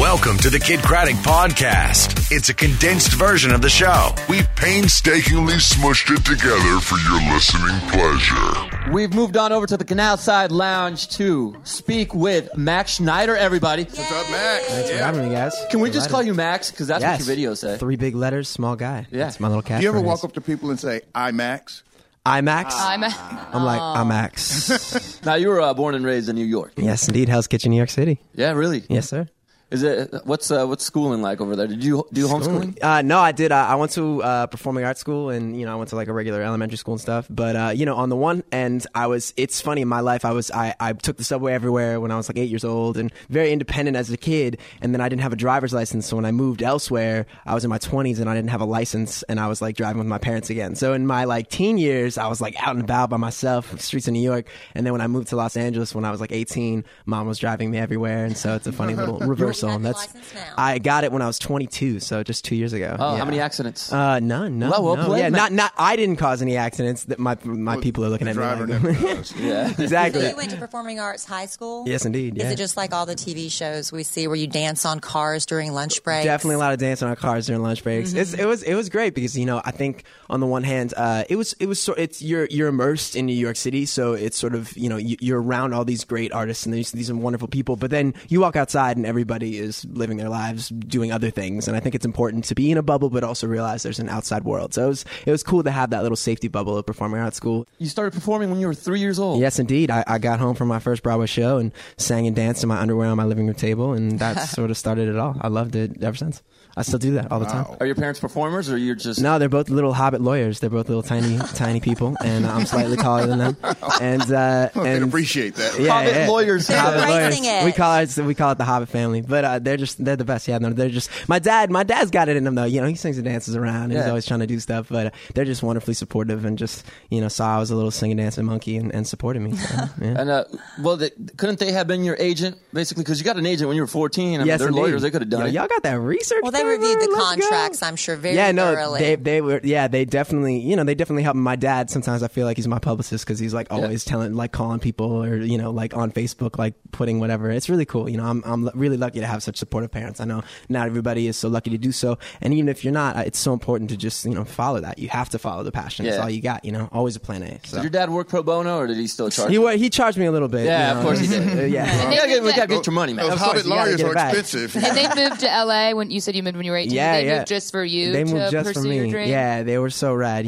Welcome to the Kid Craddock Podcast. It's a condensed version of the show. We've painstakingly smushed it together for your listening pleasure. We've moved on over to the Canal Side Lounge to speak with Max Schneider, everybody. What's up, Max? Thanks for having me, guys. Can we just call you Max? Because that's Yes. what your videos say. 3 big letters, small guy. Yeah. That's my little cat. Do you ever walk up to people and say, "I'm Max"? I'm Max. I'm like, I'm Max. Now, you were born and raised in New York. Yes, indeed. Hell's Kitchen, New York City. Yeah, really? Yes, sir. Is it what's schooling like over there? Did you do homeschooling? No, I did. I went to performing arts school, and I went to like a regular elementary school and stuff. But on the one end, it's funny in my life. I took the subway everywhere when I was like 8 years old, and very independent as a kid. And then I didn't have a driver's license, so when I moved elsewhere, I was in my 20s and I didn't have a license, and I was like driving with my parents again. So in my like teen years, I was like out and about by myself, streets of New York. And then when I moved to Los Angeles when I was like 18, mom was driving me everywhere, and so it's a funny little reversal. I got it when I was 22, so just 2 years ago. Oh, yeah. How many accidents? None. Well no. played, Yeah, man. not. I didn't cause any accidents. That my people are looking at me. Driver Like, never does. Yeah. exactly. So you went to Performing Arts High School? Yes, indeed. Yeah. Is it just like all the TV shows we see where you dance on cars during lunch breaks? Definitely a lot of dancing on cars during lunch breaks. Mm-hmm. It was great because I think on the one hand you're immersed in New York City, so it's sort of you're around all these great artists and these are wonderful people, but then you walk outside and everybody is living their lives doing other things, and I think it's important to be in a bubble but also realize there's an outside world. So it was cool to have that little safety bubble of performing arts school. You started performing when you were 3 years old. Yes, indeed. I got home from my first Broadway show and sang and danced in my underwear on my living room table, and that sort of started it all. I loved it ever since. I still do that all the time. Are your parents performers, or you're just... No, they're both little hobbit lawyers. They're both little tiny people, and I'm slightly taller than them. And I can appreciate that. Yeah, Hobbit lawyers. They're Hobbit embracing lawyers. it. We call it the Hobbit family, but they're the best. Yeah, no, they're just my dad's got it in him though. He sings and dances around, and he's always trying to do stuff. But they're just wonderfully supportive, and just saw I was a little singing, dancing monkey, and supported me. So, yeah. And couldn't they have been your agent basically? Because you got an agent when you were 14. I mean, Yes, they're indeed. lawyers. They could have done it. Y'all got that research. Well, they going reviewed on? the Let's go. contracts, I'm sure, very they thoroughly. were. Yeah, they definitely. They definitely help me. My dad, sometimes I feel like he's my publicist because he's like always calling people, or like on Facebook, like putting whatever. It's really cool. I'm really lucky to have such supportive parents. I know not everybody is so lucky to do so, and even if you're not, it's so important to just follow that. You have to follow the passion. That's all you got. Always a plan A. So. Did your dad work pro bono, or did he still charge? He charged me a little bit. Yeah, of course he did. Yeah. We gotta get your money, man. Those Of course, Hobbit you gotta lawyers get are it back. expensive. And they moved to LA when you said you moved when you were 18. Yeah, they yeah. moved just for you They to moved just pursue for me. your dream. Yeah, they were so rad.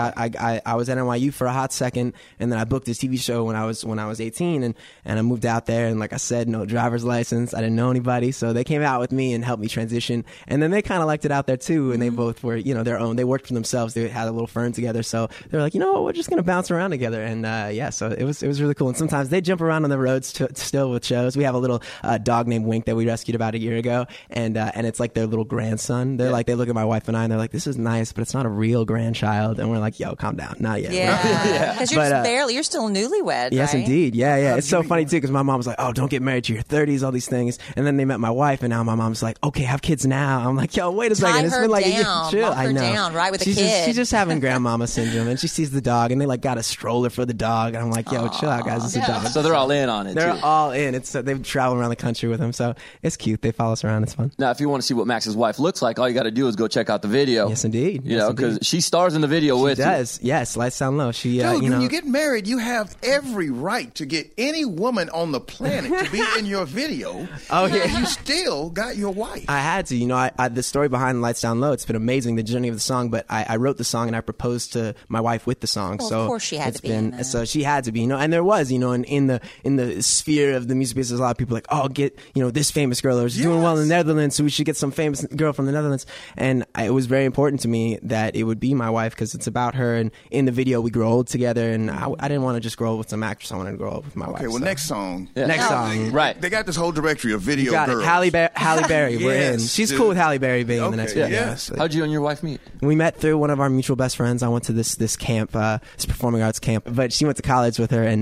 I was at NYU for a hot second, and then I booked this TV show when I was 18, and I moved out there, and like I said, no driver's license. I didn't know anybody, so they came out with me and helped me transition. And then they kind of liked it out there too, and they both were their own. They worked for themselves. They had a little firm together, so they were like, we're just gonna bounce around together. And so it was really cool. And sometimes they jump around on the roads still with shows. We have a little dog named Wink that we rescued about a year ago, and it's like their little grandson. They're like, they look at my wife and I, and they're like, this is nice, but it's not a real grandchild. And we're like, yo, calm down, not yet. Yeah, because you're still newlywed, Yes, right? indeed. Yeah. It's so funny too, because my mom was like, oh, don't get married to your 30s, all these things. And then they met my wife, and now my mom's like, okay, have kids now. I'm like, yo, wait a second. It's her been like down, chill. lock her I know. down, right, with a she's kid. She's just having grandmama syndrome, and she sees the dog, and they like got a stroller for the dog. And I'm like, yo, chill out, guys. It's a dog. So they're all in on it. They're too. all in. They travel around the country with him, so it's cute. They follow us around. It's fun. Now, if you want to see what Max's wife looks like, all you got to do is go check out the video. Yes, indeed. Because she stars in the video with you. She does. Yes, Lights Down Low. She, Dude, when you get married, you have every right to get any woman on the planet to be in your video. Oh, yeah. And you still got your wife. I had to. The story behind Lights Down Low, it's been amazing, the journey of the song, but I wrote the song and I proposed to my wife with the song. Well, so of course she had to be in that. So she had to be, and there was, in the sphere of the music business, a lot of people like, oh, get, this famous girl who's doing well in the Netherlands, so we should get some famous girl from the Netherlands. And it was very important to me that it would be my wife, because it's about her, and in the video we grow old together, and I didn't want to just grow up with some actress, I wanted to grow up with my wife. Okay, well, so. next song. Yeah. Next song. Right. They got this whole directory of video Got girls. it. Halle Berry, we're in. Yes, She's dude. cool with Halle Berry being in the next Okay, video. yes. How'd you and your wife meet? We met through one of our mutual best friends. I went to this camp, this performing arts camp, but she went to college with her,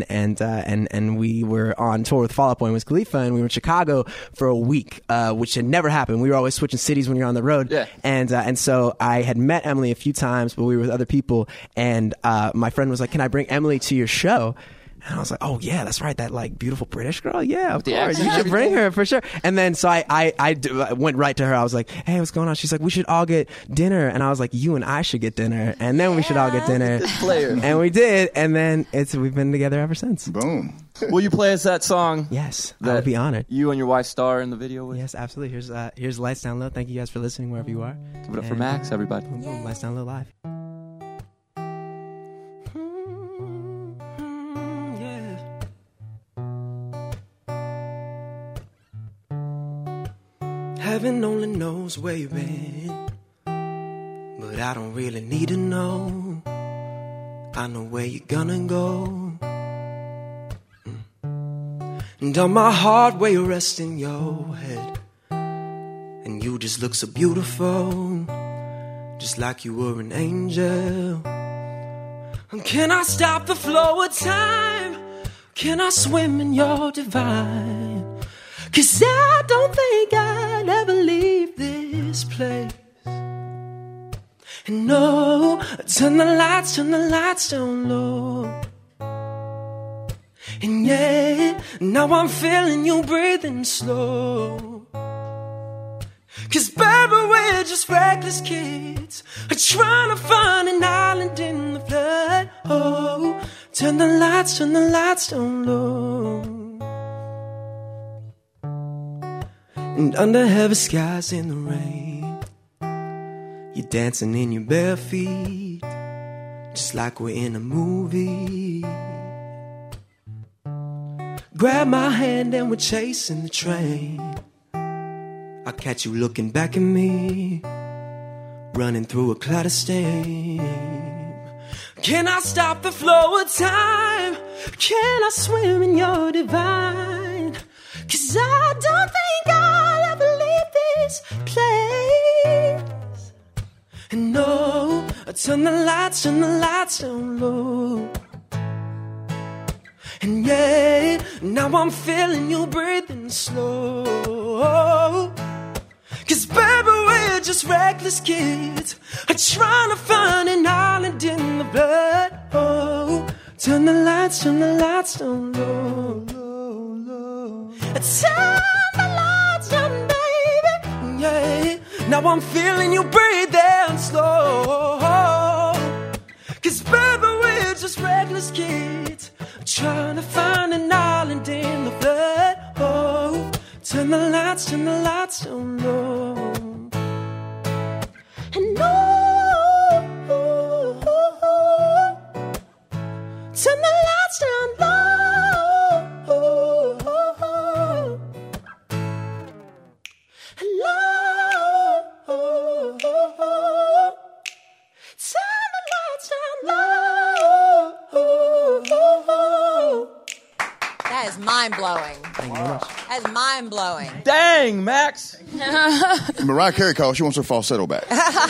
and we were on tour with Fall Out Boy and Wiz Khalifa, and we were in Chicago for a week, which had never happened. We were always switching cities when you're on the road. Yeah. And so I had met Emily a few times, but we were with other people, and my friend was like, can I bring Emily to your show? And I was like, oh yeah, that's right, that like beautiful British girl. Yeah, of the course, accent you and should bring everything? her for sure. And then so I went right to her. I was like, hey, what's going on? She's like, we should all get dinner. And I was like, you and I should get dinner, and then we should all get dinner. player. And we did, and then we've been together ever since. Boom. Will you play us that song? Yes, I that would be honored. You and your wife star in the video with? Yes, absolutely. Here's Lights Down Low. Thank you guys for listening wherever you are. Give it up for Max, everybody. Boom, boom, Lights Down Low live. Heaven only knows where you've been, but I don't really need to know. I know where you're gonna go. And on my heart where you rest in your head, and you just look so beautiful, just like you were an angel. And can I stop the flow of time? Can I swim in your divine? 'Cause I don't think I'd ever leave this place. And no, turn the lights down low. And yeah, now I'm feeling you breathing slow. 'Cause baby, we're just reckless kids, trying to find an island in the flood. Oh, turn the lights down low. And under heavy skies in the rain, you're dancing in your bare feet, just like we're in a movie. Grab my hand and we're chasing the train. I catch you looking back at me, running through a cloud of steam. Can I stop the flow of time? Can I swim in your divine? 'Cause I don't think I'll ever leave this place. And no, I turn the lights down low. And yeah, now I'm feeling you breathing slow. 'Cause baby, we're just reckless kids, trying to find an island in the blood. Oh, turn the lights down low. Turn the lights down, baby. Yeah, now I'm feeling you breathing slow. 'Cause baby, we're just reckless kids, trying to find an island in the flood. Oh, turn the lights down low. And no, turn the lights down low. That is mind-blowing. That is mind-blowing. Dang, Max. Mariah Carey calls. She wants her falsetto back.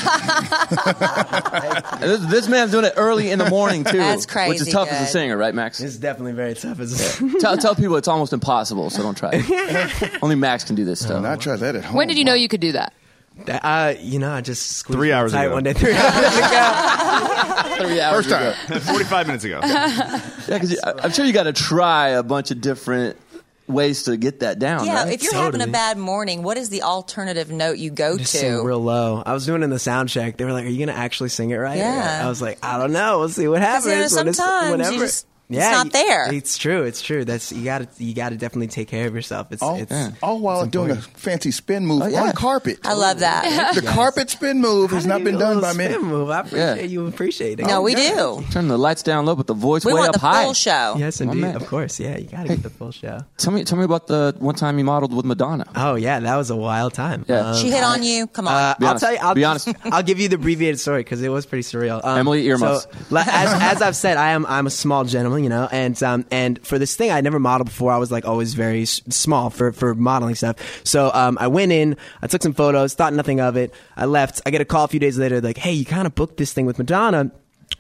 This man's doing it early in the morning, too. That's crazy Which is tough as a good. singer, right, Max? It's definitely very tough. Tell people it's almost impossible, so don't try it. Only Max can do this stuff. And I try that at home. When did you know you could do that? I just squeezed 3 hours tight ago. one day. 3 hours ago. 3 hours First time. 45 minutes ago. Yeah, because I'm sure you got to try a bunch of different ways to get that down, Yeah, right? if you're having a bad morning, what is the alternative note you go Just sing to? real low. I was doing it in the sound check. They were like, "Are you gonna actually sing it right?" Yeah. I was like, "I don't know. We'll see what happens." Sometimes you just, it's not there. It's true. That's you got to definitely take care of yourself. All while doing a fancy spin move on carpet. I love that. The carpet spin move has not been done by many. Spin move. I appreciate you appreciating. No, it. we do. Turn the lights down low, but the voice We way want up the high. full show. Yes, My indeed. man. Of course. Yeah, you got to get the full show. Tell me about the one time you modeled with Madonna. Oh yeah, that was a wild time. Yeah. She hit on you. Come on. Be I'll honest. tell you. Be honest. I'll give you the abbreviated story because it was pretty surreal. Emily, earmuffs. So, as I've said, I'm a small gentleman, you know, and for this thing I never modeled before. I was like always very small for modeling stuff. So I went in, I took some photos, thought nothing of it. I left. I get a call a few days later, like, hey, you kind of booked this thing with Madonna.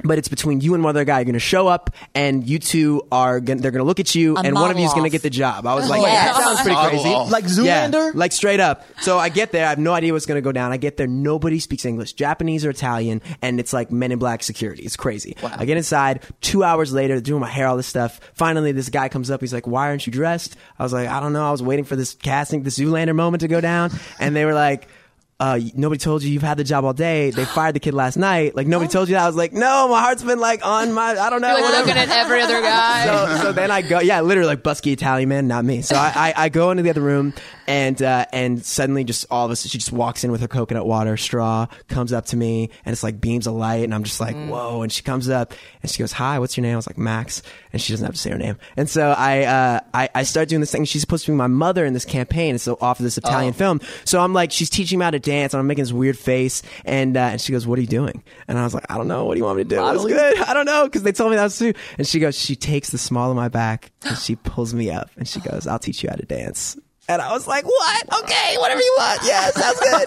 but it's between you and one other guy. You're going to show up, and you two they're going to look at you, and one of you is going to get the job. I was like, Yes. that sounds pretty crazy. Like Zoolander? Yeah, like straight up. So I get there. I have no idea what's going to go down. I get there. Nobody speaks English, Japanese or Italian, and it's like Men in Black security. It's crazy. Wow. I get inside. 2 hours later, doing my hair, all this stuff. Finally, this guy comes up. He's like, why aren't you dressed? I was like, I don't know. I was waiting for this casting, the Zoolander moment to go down. And they were like, nobody told you you've had the job all day. They fired the kid last night. Like, nobody told you that. I was like, no, my heart's been like on my, I don't know. You're like looking at every other guy. So then I go, literally like busky Italian man, not me. So I go into the other room, and suddenly just all of us, she just walks in with her coconut water straw, comes up to me, and it's like beams of light, and I'm just like, whoa. And she comes up and she goes, hi, what's your name? I was like, Max. And she doesn't have to say her name. And so I start doing this thing. She's supposed to be my mother in this campaign. It's off of this Italian film. So I'm like, she's teaching me how to dance, and I'm making this weird face, and she goes, what are you doing? And I was like, I don't know. What do you want me to do? It's good. I don't know, because they told me that was too. And she goes, she takes the small of my back and she pulls me up and she goes, I'll teach you how to dance. And I was like, what? Okay, whatever you want. Yeah, sounds good.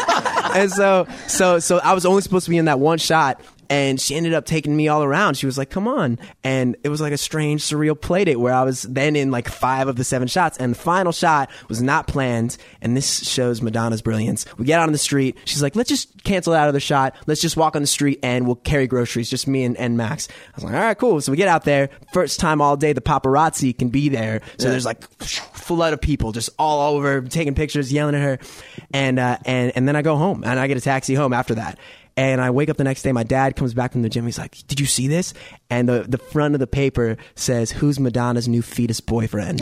And so I was only supposed to be in that one shot. And she ended up taking me all around. She was like, come on. And it was like a strange, surreal play date where I was then in like 5 of the 7 shots. And the final shot was not planned. And this shows Madonna's brilliance. We get out on the street. She's like, let's just cancel that other shot. Let's just walk on the street and we'll carry groceries. Just me and Max. I was like, all right, cool. So we get out there. First time all day, the paparazzi can be there. So there's like flood of people just all over taking pictures, yelling at her. And then I go home and I get a taxi home after that. And I wake up the next day, my dad comes back from the gym. He's like, did you see this? And the front of the paper says, who's Madonna's new fetus boyfriend?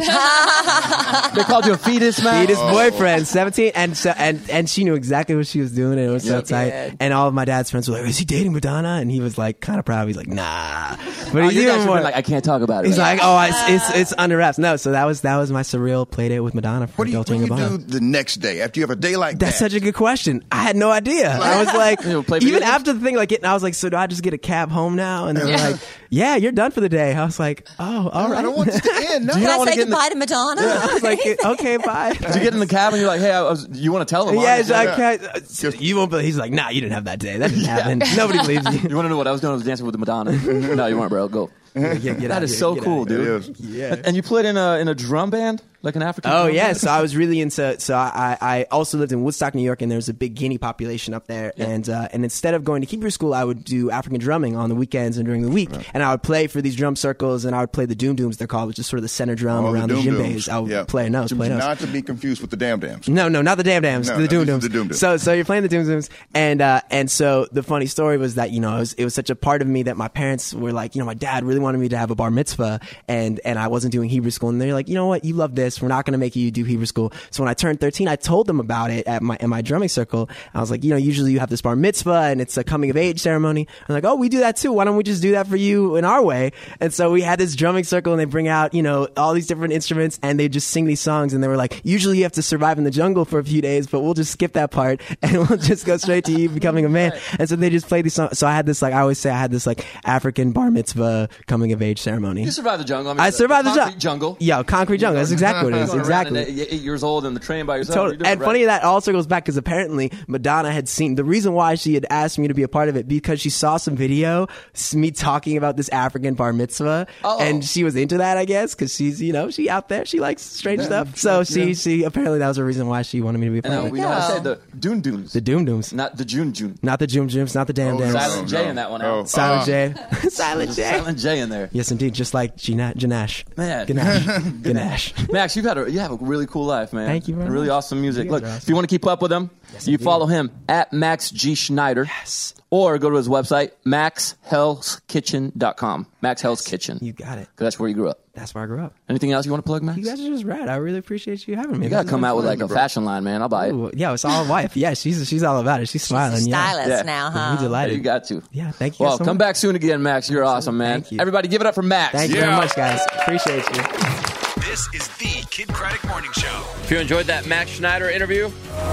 They called you a fetus, man? Fetus boyfriend, 17. And she knew exactly what she was doing. And it was so tight. And all of my dad's friends were like, is he dating Madonna? And he was like, kind of proud. He's like, nah. But he's even more like, I can't talk about it. He's like, oh, it's under wraps. No, so that was my surreal play date with Madonna for What do you Gabbana. do the next day after you have a day like That's that? such a good question. I had no idea. I was like, play video even games? after the thing, like, I was like, so do I just get a cab home now? And they were like, yeah, you're done for the day. I was like, oh, all right. I don't want this to end. No. Can I say get in goodbye to Madonna? I was like, okay, bye. Did you get in the cab and you're like, hey, you want to tell them? Yeah, it's like, you won't believe. He's like, nah, you didn't have that day. That didn't happen. Nobody believes you. You want to know what I was doing? I was dancing with the Madonna. No, you weren't, bro. Go. That is so cool, dude. Yeah. And you played in a drum band, like an African. Oh drum yeah, band? so I was really into. So I also lived in Woodstock, New York, and there was a big Guinea population up there. Yeah. And instead of going to Hebrew school, I would do African drumming on the weekends and during the week. Right. And I would play for these drum circles, and I would play the doom dooms. They're called, which is sort of the center drum around the djembes. I would play notes. Not to be confused with the Dam Dams. No, not the Dam Dams. No, the doom dooms. The doom dooms. So you're playing the doom dooms, and so the funny story was that it was such a part of me that my parents were like, my dad really wanted me to have a bar mitzvah, and I wasn't doing Hebrew school, and they're like, you know what, you love this, we're not going to make you do Hebrew school. So when I turned 13, I told them about it in my drumming circle. I was like, usually you have this bar mitzvah and it's a coming of age ceremony. I'm like, oh, we do that too. Why don't we just do that for you in our way? And so we had this drumming circle, and they bring out all these different instruments, and they just sing these songs, and they were like, usually you have to survive in the jungle for a few days, but we'll just skip that part and we'll just go straight to you becoming a man. And so they just played these songs. So I had this, like, I always say I had this like African bar mitzvah coming of age ceremony. You survived the jungle. I survived the jungle. Yeah, concrete jungle. That's exactly what it is. Exactly. 8 years old in the train by yourself. Totally. And funny that all circles back because apparently Madonna had seen the reason why she had asked me to be a part of it, because she saw some video, me talking about this African bar mitzvah, and she was into that, I guess, because she's, she out there, she likes strange stuff. So she apparently that was the reason why she wanted me to be a part of it. We know how to say the doom dooms. The doom dooms. Not the June June. Not the Jum Jums, not the Dam Dams. Silent J in that one. Silent J. Silent J. Silent J in there. Yes, indeed. Just like Ganache. Man. Ganache. Max, you have a really cool life, man. Thank you very much. Really awesome music. Look, if you want to keep up with him, you follow him at Max G. Schneider. Yes. Or go to his website, maxhellskitchen.com. Max Hell's Kitchen. You got it. Because that's where you grew up. That's where I grew up. Anything else you want to plug, Max? You guys are just rad. I really appreciate you having me. You got to come out with like a fashion line, man. I'll buy it. Ooh, yeah, it's all wife. Yeah, she's all about it. She's smiling. She's a stylist now, huh? We delighted. Yeah, you got to. Yeah, thank you. Well, so come much. back soon again, Max. You're awesome, man. Thank you. Everybody give it up for Max. Thank you very much, guys. Appreciate you. This is the Kid Craddock Morning Show. If you enjoyed that Max Schneider interview,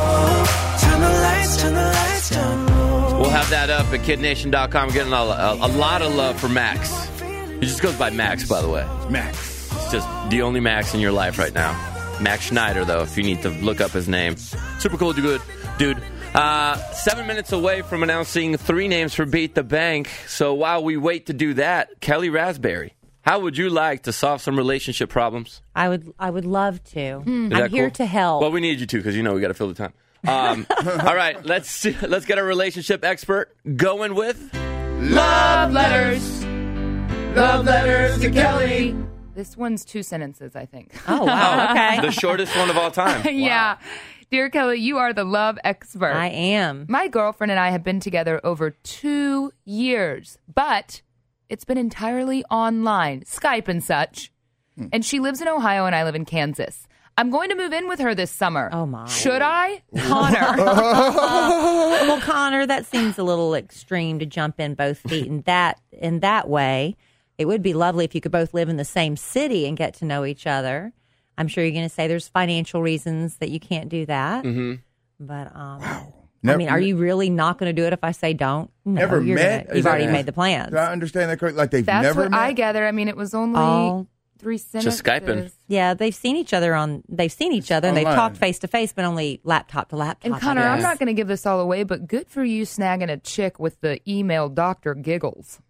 Turn the lights down low. we'll have that up at kidnation.com. Getting a lot of love for Max. He just goes by Max, by the way. Max. It's just the only Max in your life right now. Max Schneider, though, if you need to look up his name. Super cool, dude. 7 minutes away from announcing 3 names for Beat the Bank. So while we wait to do that, Kelly Raspberry, how would you like to solve some relationship problems? I would love to. Is I'm that here cool? to help. Well, we need you to because we got to fill the time. All right, let's get a relationship expert going with Love letters. Love letters to Kelly. This one's 2 sentences, I think. Oh, wow. Okay. the shortest one of all time. Yeah. Dear Kelly, you are the love expert. I am. My girlfriend and I have been together over 2 years, but it's been entirely online, Skype and such. And she lives in Ohio and I live in Kansas. I'm going to move in with her this summer. Oh, my. Should I? Connor. Well, Connor, that seems a little extreme to jump in both feet in that way. It would be lovely if you could both live in the same city and get to know each other. I'm sure you're going to say there's financial reasons that you can't do that. Mm-hmm. But, Wow. I mean, are you really not going to do it if I say don't? No, Never met? You've already made the plans. Do I understand that correctly? Like they've That's never what met? I gather. I mean, it was only 3 sentences. Just Skyping. Yeah, they've seen each other and they've Online. talked face to face, but only laptop to laptop. And Connor, I I'm guess. not going to give this all away, but good for you snagging a chick with the email Dr. Giggles.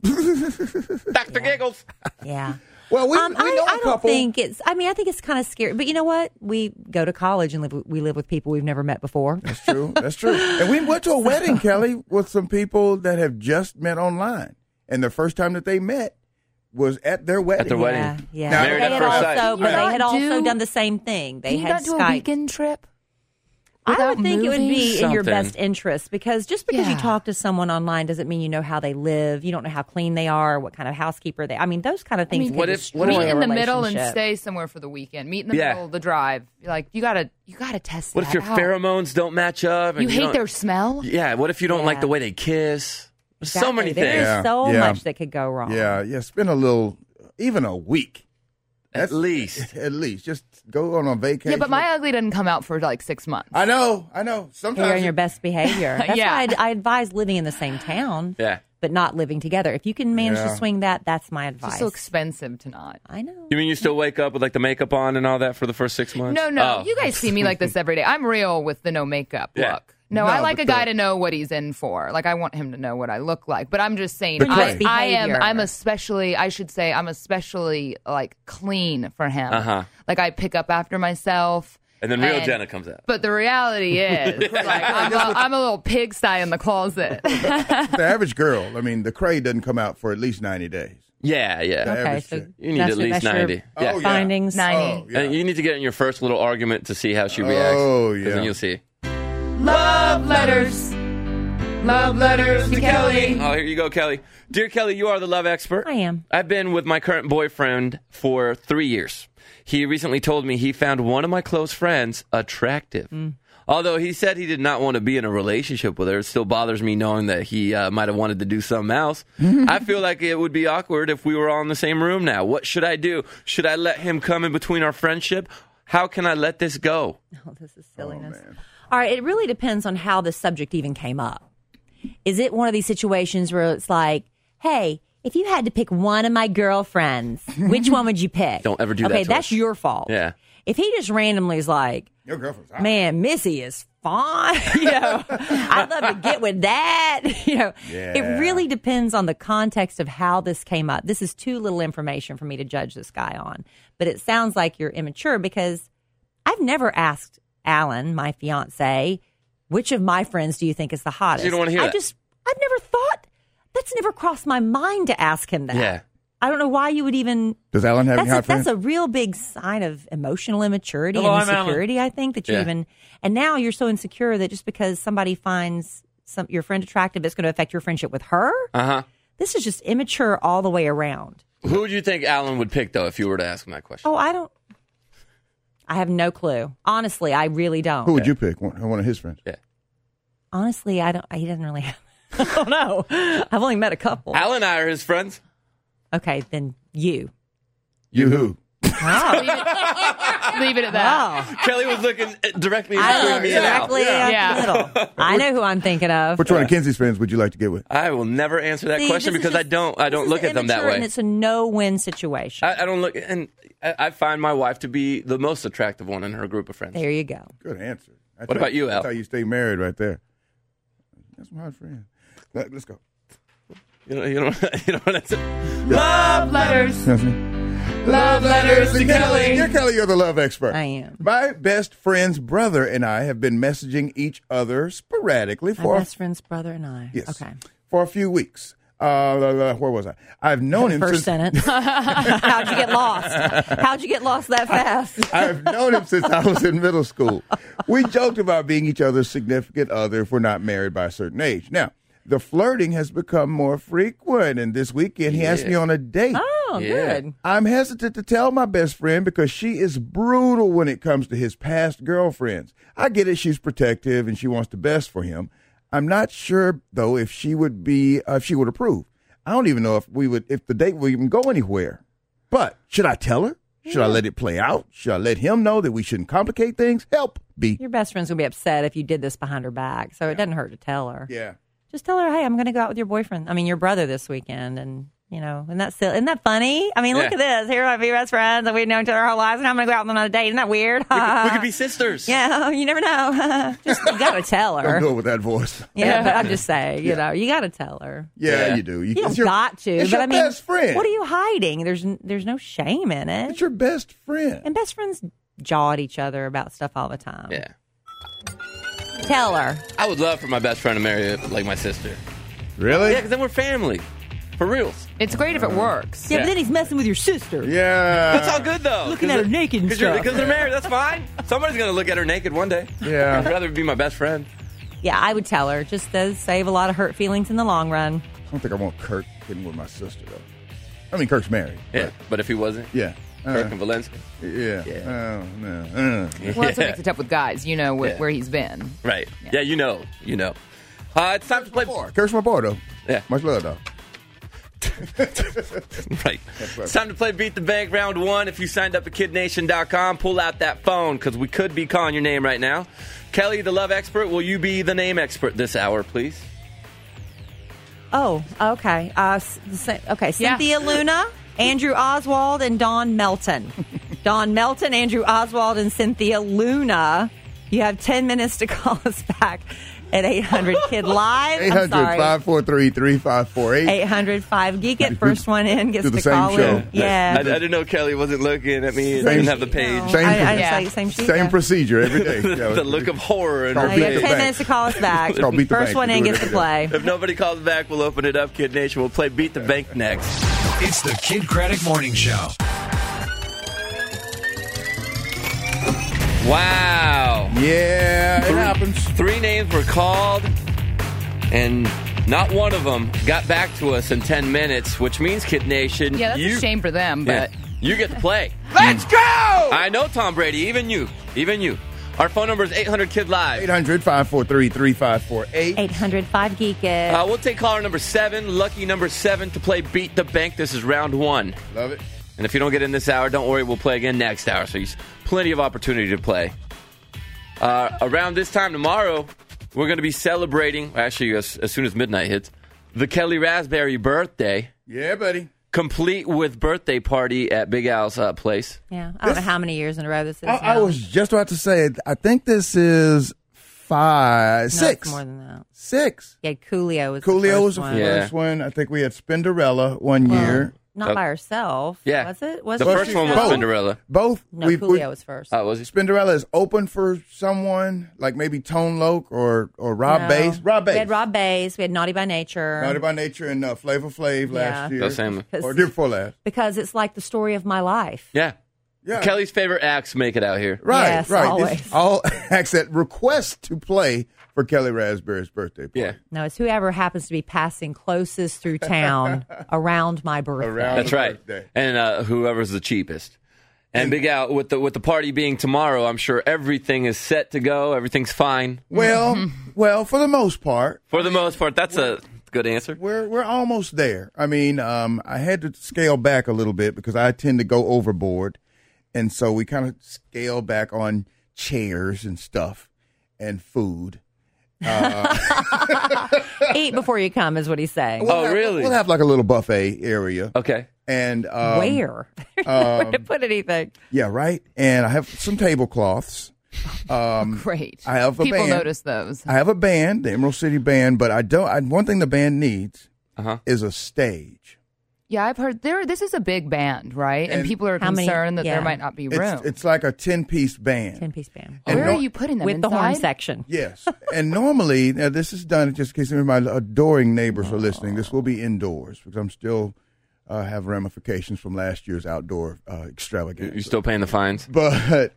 Dr. Giggles. Yeah. Well, we know a I couple. don't think it's. I mean, I think it's kind of scary. But you know what? We go to college and we live with people we've never met before. That's true. That's true. And we went to a wedding, Kelly, with some people that have just met online. And the first time that they met was at their wedding. At their wedding. Yeah. Now, Married They at had first sight. also, but Yeah. they had also Do- done the same thing. They Can you had not do a Skype. weekend trip? I would without think it would be moving? in your Something. best interest because just because you Yeah. talk to someone online doesn't mean you know how they live. You don't know how clean they are, what kind of housekeeper they. I mean, those kind of things. could what if- destroy Meet a in the middle and relationship. stay somewhere for the weekend. Meet in the Yeah. middle of the drive. Like you gotta test What that if your out. pheromones don't match up? And You hate don't- their smell? Yeah, what if you don't like Yeah. the way they kiss? There's so Exactly. many There things. is Yeah. so Yeah. much that could go wrong. Yeah, spend a little, even a week. At least. At least. Just go on a vacation. Yeah, but my ugly doesn't come out for like 6 months. I know. Sometimes. You're on your best behavior. That's Yeah. why I advise living in the same town, Yeah. but not living together. If you can manage to Yeah. swing that, that's my It's advice. just so expensive to not. I know. You mean you still wake up with like the makeup on and all that for the first 6 months? No, Oh. you guys see me like this every day. I'm real with the no makeup Yeah. look. No, No, I like but a guy to know what he's in for. Like I want him to know what I look like. But I'm just saying, The cray. I'm especially like clean for him. Uh-huh. Like I pick up after myself. And then real Jenna comes out. But the reality is, like, I'm a little pigsty in the closet. The average girl, I mean, the cray doesn't come out for at least 90 days. Yeah. Okay, average so chick. You need that's at your- least that's your 90. Yeah. Oh, yeah. findings. 90. Oh, yeah. And you need to get in your first little argument to see how she reacts. Oh, 'Cause yeah. Then you'll see. Love letters. Love letters to Kelly. Oh, here you go, Kelly. Dear Kelly, you are the love expert. I am. I've been with my current boyfriend for 3 years. He recently told me he found one of my close friends attractive. Although he said he did not want to be in a relationship with her, it still bothers me knowing that he might have wanted to do something else. I feel like it would be awkward if we were all in the same room now. What should I do? Should I let him come in between our friendship? How can I let this go? Oh, this is silliness. All right, it really depends on how the subject even came up. Is it one of these situations where it's like, hey, if you had to pick one of my girlfriends, which one would you pick? Don't ever do that Okay, to that's us. your fault. Yeah. If he just randomly is like, Your girlfriend's hot. man, Missy is fine. I'd love to get with that. It really depends on the context of how this came up. This is too little information for me to judge this guy on. But it sounds like you're immature because I've never asked Alan, my fiance, which of my friends do you think is the hottest? You don't want to hear that. I've never thought, that's never crossed my mind to ask him that. Yeah. I don't know why you would even. Does Alan have any hot friends? That's a real big sign of emotional immaturity Hello, and I'm Alan. insecurity, I think, that you Yeah. even. And now you're so insecure that just because somebody finds your friend attractive, it's going to affect your friendship with her. Uh-huh. This is just immature all the way around. Who would you think Alan would pick, though, if you were to ask him that question? Oh, I have no clue. Honestly, I really don't. Who would you pick? One of his friends? Yeah. Honestly, I don't. He doesn't really have. I don't know. I've only met a couple. Alan and I are his friends. Okay, then you. You who? Leave it at that. Oh, Kelly was looking directly I between look me and Al. directly at the middle. I know who I'm thinking of. Which one of Kenzie's friends would you like to get with? I will never answer that See, question this is because I just- don't this is look at them that immature, way. and it's a no-win situation. I don't look, and I find my wife to be the most attractive one in her group of friends. There you go. Good answer. What about you, Al? That's how you stay married right there. That's my friend. Let's go. You know what that's Love letters. Love letters to Kelly. You're Kelly, you're the love expert. I am. My best friend's brother and I have been messaging each other sporadically My for best friend's brother and I. yes, Okay. for a few weeks. Where was I? I've known him First since sentence. How'd you get lost? How'd you get lost that fast? I've known him since I was in middle school. We joked about being each other's significant other if we're not married by a certain age. Now, the flirting has become more frequent, and this weekend he asked me on a date. Oh, good. I'm hesitant to tell my best friend because she is brutal when it comes to his past girlfriends. I get it, she's protective and she wants the best for him. I'm not sure though if she would approve. I don't even know if the date will even go anywhere. But should I tell her? Should I let it play out? Should I let him know that we shouldn't complicate things? Help, B. Your best friend's going to be upset if you did this behind her back, so it doesn't hurt to tell her. Yeah. Just tell her, hey, I'm going to go out with your brother this weekend, and isn't that funny? I mean, look at this. Here are my best friends, and we've known each other our whole lives, and I'm going to go out with them on a date. Isn't that weird? we could be sisters. Yeah, you never know. You got to tell her. Don't do it with that voice. Yeah, but I'm just saying, you got to tell her. Yeah, you do. You don't got to. It's but your I mean, best friend. What are you hiding? There's no shame in it. It's your best friend. And best friends jaw at each other about stuff all the time. Yeah. Tell her. I would love for my best friend to marry like my sister. Really? Yeah, because then we're family. For reals. It's great if it works. Yeah, but then he's messing with your sister. Yeah. That's all good, though. Looking at her naked and stuff. Because they're married, that's fine. Somebody's going to look at her naked one day. Yeah. I'd rather be my best friend. Yeah, I would tell her. Just does save a lot of hurt feelings in the long run. I don't think I want Kurt getting with my sister, though. I mean, Kirk's married. Yeah, but if he wasn't? Yeah. Kirk and Valencia? Yeah. Oh, no. Well, that's what makes it tough with guys. You know where he's been. Right. Yeah, you know. It's time to play. Kirk's my boy, though. Yeah. Much love, though. Right. It's time to play Beat the Bank round 1. If you signed up at KidNation.com, pull out that phone because we could be calling your name right now. Kelly, the love expert, will you be the name expert this hour, please? Oh, okay. Cynthia Luna, Andrew Oswald, and Dawn Melton. Dawn Melton, Andrew Oswald, and Cynthia Luna. You have 10 minutes to call us back at 800-KID-LIVE. 800-543-3548. 800-5-GEEK-IT. First one in gets Do the to same call show. in. Yeah. I didn't know Kelly wasn't looking at me. I didn't have the page. Same procedure every day. The look of horror in her You have face. 10 minutes to call us back. It's called Beat the First Bank. one We in do it gets to every play. If nobody calls back, we'll open it up, Kid Nation. We'll play Beat the Bank next. It's the Kid Craddock Morning Show. Wow. Yeah, it happens. 3 names were called, and not one of them got back to us in 10 minutes, which means, Kid Nation, Yeah, that's a shame for them, but you get to play. Let's go! I know, Tom Brady. Even you. Our phone number is 800-KID-LIVE. 800-543-3548. 800-5-GEEK-IT. We'll take caller number 7, lucky number 7, to play Beat the Bank. This is round 1. Love it. And if you don't get in this hour, don't worry, we'll play again next hour. So there's plenty of opportunity to play. Around this time tomorrow, we're going to be celebrating, actually, as soon as midnight hits, the Kelly Raspberry birthday. Yeah, buddy. Complete with birthday party at Big Al's place. Yeah, I don't know how many years in a row this is. I was just about to say, I think this is 5, 6. It's more than that. 6. Yeah, Coolio was Coolio was the the first one. first one. I think we had Spinderella one year. Not by herself. Yeah. Was it? The first one was Both. Spinderella. Both. No, Coolio was first. Oh, was he? Spinderella is open for someone like maybe Tone Loc or Rob No. Bass. Rob Bass. We had Rob Bass. We had Naughty by Nature. Naughty by Nature and Flavor Flav last year. Same. Or year before last. Because it's like the story of my life. Yeah. Kelly's favorite acts make it out here. Right, Yes, right. always. It's all acts that request to play for Kelly Raspberry's birthday party. Yeah. No, it's whoever happens to be passing closest through town around my birthday. That's right. And whoever's the cheapest. And Big Al, with the party being tomorrow, I'm sure everything is set to go. Everything's fine. Well, for the most part. For the most part, that's a good answer. We're almost there. I mean, I had to scale back a little bit because I tend to go overboard. And so we kind of scale back on chairs and stuff and food. Eat before you come is what he's saying. Really? We'll have like a little buffet area. Okay. And Where? Where to put anything? Yeah, right. And I have some tablecloths. Great. I have a People band. notice those. I have a band, the Emerald City Band, but one thing the band needs is a stage. Yeah, I've heard this is a big band, right? And people are concerned that there might not be room. It's like a 10-piece band. 10-piece band. And Where are you putting them? With inside? the horn section. Yes. And normally, now this is done just in case any of my adoring neighbors are listening. This will be indoors because I'm still have ramifications from last year's outdoor extravaganza. You're still paying the fines? But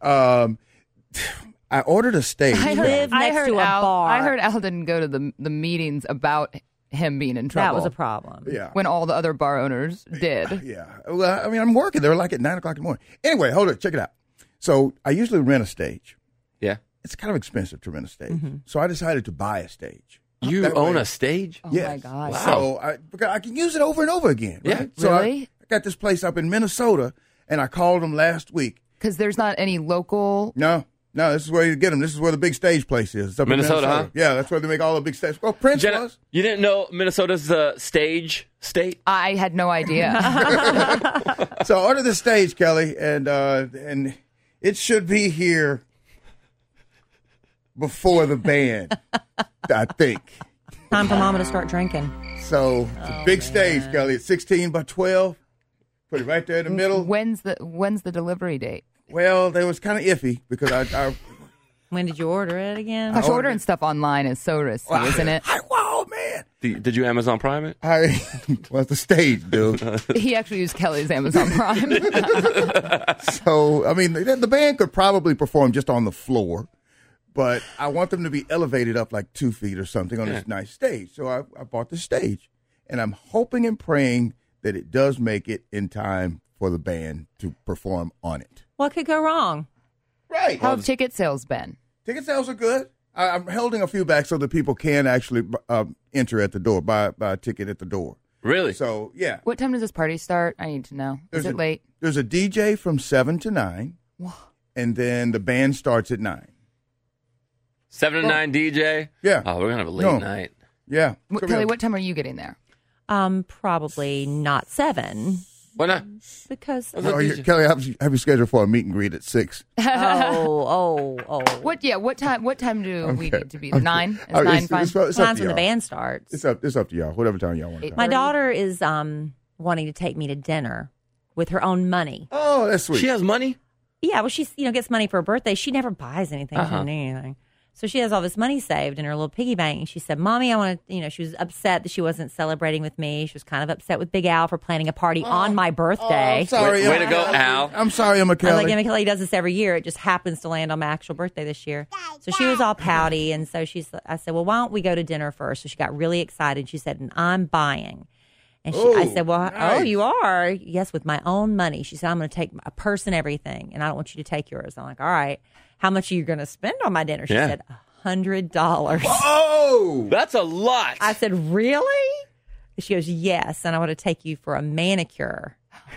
I ordered a stage. I live next to a bar. I heard Al didn't go to the meetings about him being in trouble. That was a problem. Yeah. When all the other bar owners did. Yeah. Well, I mean, I'm working. They're like at 9 o'clock in the morning. Anyway, hold it. Check it out. So I usually rent a stage. Yeah. It's kind of expensive to rent a stage. So I decided to buy a stage. You own a stage? Oh, Yes. my God. Wow. So because I can use it over and over again. Right? Yeah. So Really? I got this place up in Minnesota, and I called them last week. Because there's not any local. No, this is where you get them. This is where the big stage place is. It's up Minnesota, in Minnesota, huh? Yeah, that's where they make all the big stages. Well, Prince Jenna, was. you didn't know Minnesota's the stage state? I had no idea. So I ordered the stage, Kelly, and it should be here before the band, I think. Time for Mama to start drinking. So it's a big stage, Kelly. It's 16 by 12. Put it right there in the middle. When's the delivery date? Well, they was kind of iffy because I When did you order it again? Gosh, ordering stuff online is so risky, isn't it? wow, man. Did you Amazon Prime it? Well, it's the stage, dude. He actually used Kelly's Amazon Prime. So, I mean, the band could probably perform just on the floor, but I want them to be elevated up like 2 feet or something on this nice stage. So I bought the stage, and I'm hoping and praying that it does make it in time for the band to perform on it. What could go wrong? Right. How have ticket sales been? Ticket sales are good. I'm holding a few back so that people can actually enter at the door, buy a ticket at the door. Really? So, yeah. What time does this party start? I need to know. Is it late? There's a DJ from 7 to 9, and then the band starts at 9. 7 to 9 DJ? Yeah. Oh, we're going to have a late night. Yeah. Kelly, what time are you getting there? Probably not 7. Why not? Because Kelly, I have you scheduled for a meet and greet at 6. oh. What time do we need to be? Okay. 9? Is 9 fine? It's up Times to when the y'all. band starts. It's up to y'all. Whatever time y'all want to come. My daughter is wanting to take me to dinner with her own money. Oh, that's sweet. She has money? Yeah, well, she's gets money for her birthday. She never buys anything. She doesn't need anything. So she has all this money saved in her little piggy bank. And she said, Mommy, I want to, she was upset that she wasn't celebrating with me. She was kind of upset with Big Al for planning a party on my birthday. I'm sorry. Way to go, Al. I'm sorry, Emma Kelly. I'm like, Emma Kelly does this every year. It just happens to land on my actual birthday this year. So she was all pouty. And so I said, well, why don't we go to dinner first? So she got really excited. She said, and I'm buying. And I said, well, nice. Oh, you are? Yes, with my own money. She said, I'm going to take a purse and everything, and I don't want you to take yours. I'm like, all right. How much are you going to spend on my dinner? She said, $100. Oh, that's a lot. I said, really? She goes, yes, and I want to take you for a manicure.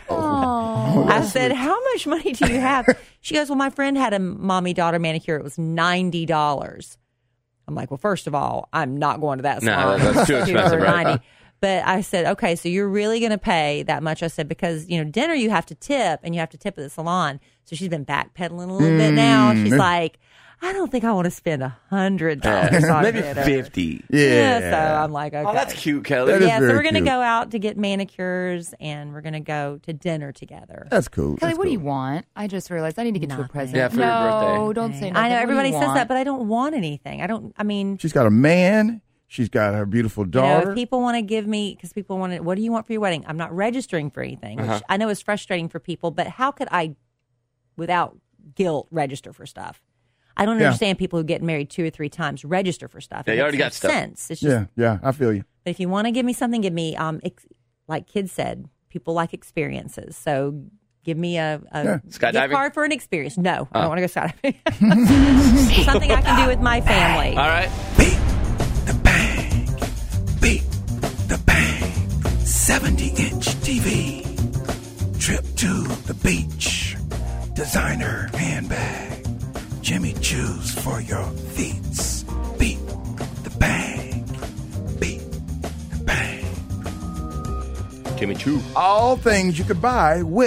I said, how much money do you have? She goes, well, my friend had a mommy-daughter manicure. It was $90. I'm like, well, first of all, I'm not going to that salon. No, that's too expensive, right? 90. But I said, okay, so you're really going to pay that much? I said, because, dinner you have to tip, and you have to tip at the salon. So she's been backpedaling a little bit now. She's like, I don't think I want to spend $100 on maybe dinner. 50. Yeah. So I'm like, okay. Oh, that's cute, Kelly. That is Yeah, so very we're going to cute. go out to get manicures, and we're going to go to dinner together. That's cool. Kelly, That's what do cool. you want? I just realized I need to get you a Nothing. present. Yeah, for your birthday. No, don't say nothing. I know What do everybody you says want? that, but I don't want anything. She's got a man. She's got her beautiful daughter. If people want to give me, because people want to, what do you want for your wedding? I'm not registering for anything, which I know is frustrating for people, but how could I, without guilt, register for stuff? I don't understand people who get married 2 or 3 times register for stuff. Yeah, It you already makes got stuff. no sense. It's just, Yeah, I feel you. But if you want to give me something, give me, like kids said, people like experiences. So give me a Skydiving? gift card for an experience. No, I don't want to go skydiving. Something I can do with my family. All right. Beat the bang. Beat the bang. 70-inch TV. Trip to the beach. Designer handbag. Jimmy Choo's for your feet. Beat the bang. Beat the bang. Jimmy Choo. All things you could buy with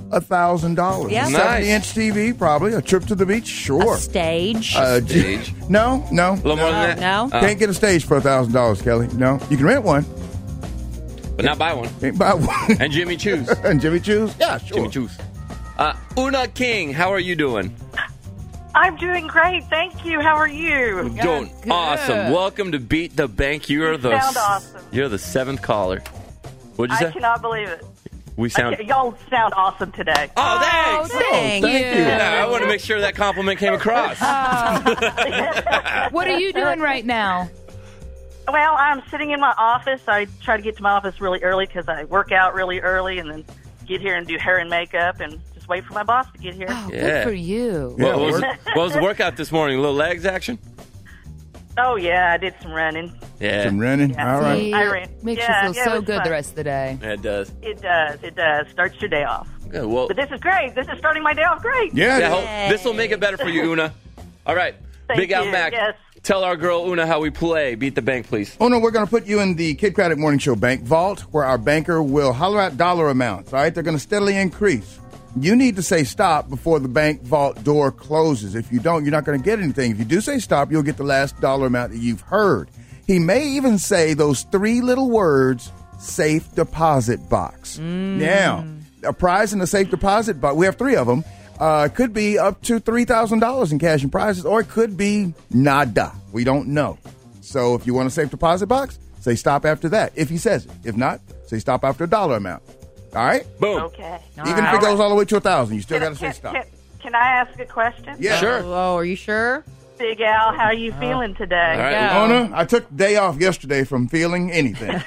$1,000. Yep. 70-inch TV, probably. A trip to the beach, sure. A stage. Stage. No. A little more than that? No. Can't get a stage for $1,000, Kelly. No. You can rent one. But not buy one. Can't buy one. And Jimmy Choo's. And Jimmy Choo's? Yeah, sure. Jimmy Choo's. Una King, how are you doing? I'm doing great, thank you. How are you? Doing awesome. Welcome to Beat the Bank. You sound awesome. You're the 7th caller. What'd you say? I cannot believe it. We sound. Y'all sound awesome today. Oh, thanks. Thank you. Yeah, I want to make sure that compliment came across. What are you doing right now? Well, I'm sitting in my office. I try to get to my office really early because I work out really early and then get here and do hair and makeup and just wait for my boss to get here. Oh, good for you. Yeah, what was the workout this morning? A little legs action? Oh, yeah, I did some running. Yeah. Some running? Yeah. All right. See, I ran. makes Yeah, you feel yeah, it so was good fun. the rest of the day. Yeah, it does. It does. Starts your day off. Good. Well, But this is great. This is starting my day off great. yeah, this will make it better for you, Una. All right. Thank Big Al you. Mac. Yes. Tell our girl Una how we play. Beat the Bank, please. Oh, no, we're going to put you in the Kid Craddock Morning Show Bank Vault, where our banker will holler out dollar amounts, all right? They're going to steadily increase. You need to say stop before the bank vault door closes. If you don't, you're not going to get anything. If you do say stop, you'll get the last dollar amount that you've heard. He may even say those 3 little words, safe deposit box. Now, a prize in the safe deposit box, we have 3 of them. Could be up to $3,000 in cash and prizes, or it could be nada. We don't know. So if you want a safe deposit box, say stop after that, if he says it. If not, say stop after a dollar amount. All right? Boom. Okay. Even if it goes all the way to 1,000, you still got to say stop. Can I ask a question? Yeah. Sure. Oh, are you sure? Big Al, how are you feeling today? All right. Yeah. Ona, I took the day off yesterday from feeling anything.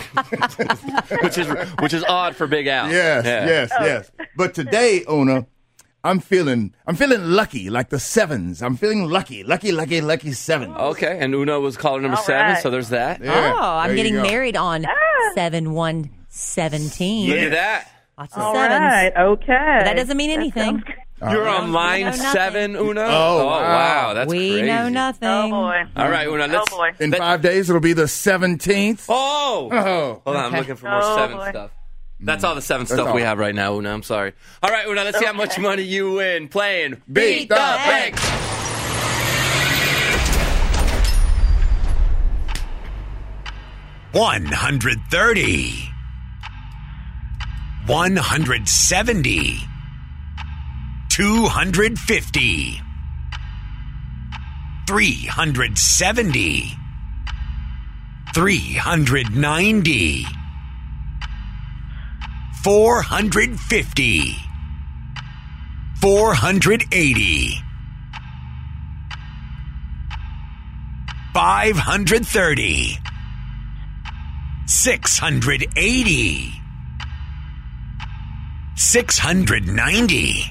Which is odd for Big Al. Yes, Yeah. yes. But today, Ona, I'm feeling lucky, like the 7s. I'm feeling lucky 7. Okay, and Una was caller number All 7, right. so there's that. Yeah, Oh, I'm there you getting go. married on 7/1/17. Look at that. Lots of All sevens. right, okay. But that doesn't mean anything. You're on We line know nothing. 7, Una? Oh, wow. That's We crazy. know nothing. Oh, boy. All right, Una, let's... Oh, boy. In 5 days, it'll be the 17th. Oh! Oh. Hold on, I'm looking for more Oh, 7 boy. stuff. That's all the 7 That's stuff we all. have right now, Una. I'm sorry. All right, Una, let's see how much money you win playing Beat the Bank. $130, $170, $250, $370, $390, $450, $480, $530, $680, $690,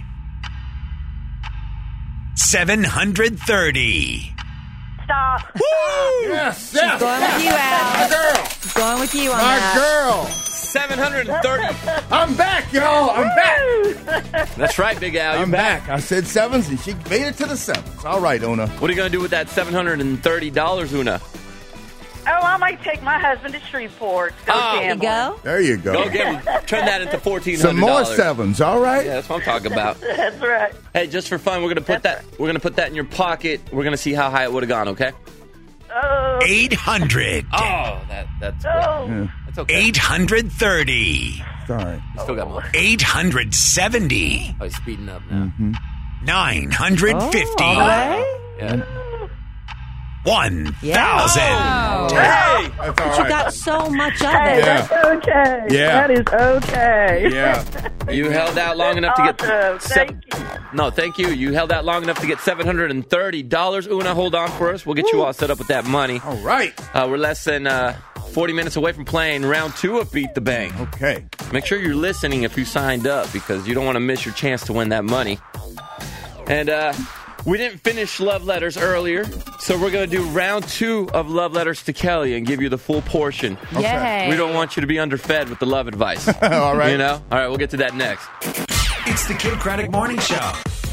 $730. Stop. Yes, Going with you, Al. My girl. Going with you on My that. girl. 730. I'm back, y'all. I'm back. That's right, Big Al. You're I'm back. I said 7s, and she made it to the 7s. All right, Ona. What are you going to do with that $730, Una? Oh, I might take my husband to Shreveport. Go Oh. There you gambling. go. There you go. Go get turn that into $1,400. Some more 7s, all right? Yeah, that's what I'm talking about. That's right. Hey, just for fun, we're gonna put that. We're gonna put that in your pocket. We're gonna see how high it would have gone. Okay? Oh, 800. Oh, that's good. oh. That's okay. 830. Sorry. You still got more. 870. Oh, he's speeding up now. 950. Oh, all the way? Yeah. 1,000. Hey! That's all But you right. got so much of Hey, it. that's okay. Yeah. That is okay. Yeah. You held out long enough to get. Awesome. Thank you. No, thank you. You held out long enough to get $730. Una, hold on for us. We'll get you all set up with that money. All right. We're less than 40 minutes away from playing round 2 of Beat the Bank. Okay. Make sure you're listening if you signed up because you don't want to miss your chance to win that money. And we didn't finish love letters earlier, so we're going to do round 2 of love letters to Kelly and give you the full portion. Yay. We don't want you to be underfed with the love advice. All right. You know? All right, we'll get to that next. It's the Kid Craddock Morning Show.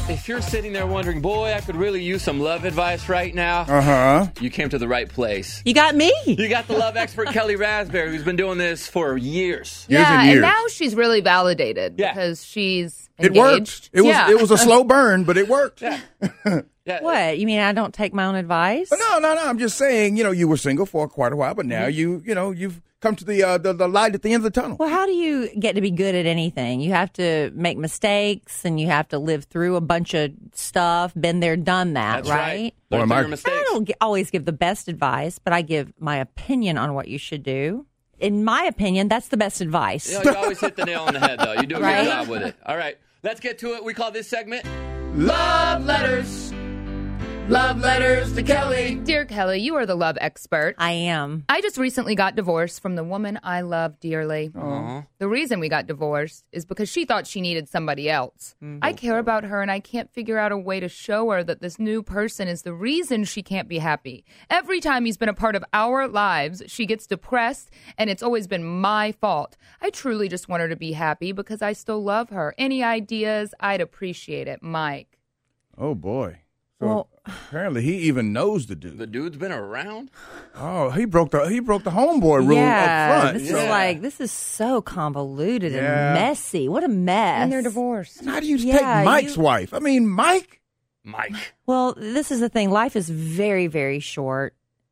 if you're sitting there wondering, boy, I could really use some love advice right now, you came to the right place. You got me. You got the love expert, Kelly Raspberry, who's been doing this for years. And now she's really validated because she's engaged. It worked. It was a slow burn, but it worked. Yeah. What? You mean I don't take my own advice? No. I'm just saying, you were single for quite a while, but now you've come to the light at the end of the tunnel. Well, how do you get to be good at anything? You have to make mistakes, and you have to live through a bunch of stuff, been there, done that, That's right. right? Learn from your mistakes. I don't always give the best advice, but I give my opinion on what you should do. In my opinion, that's the best advice. You always hit the nail on the head, though. You do a Right? good job with it. All right, let's get to it. We call this segment Love Letters. Love letters to Kelly. Dear Kelly, you are the love expert. I am. I just recently got divorced from the woman I love dearly. Aww. The reason we got divorced is because she thought she needed somebody else. I care about her, and I can't figure out a way to show her that this new person is the reason she can't be happy. Every time he's been a part of our lives, she gets depressed, and it's always been my fault. I truly just want her to be happy because I still love her. Any ideas? I'd appreciate it. Mike. Oh, boy. So apparently he even knows the dude. The dude's been around? Oh, he broke the homeboy rule up front. This is so convoluted and messy. What a mess. And they're divorced. How do you take Mike's wife? I mean, Mike. Well, this is the thing. Life is very, very short,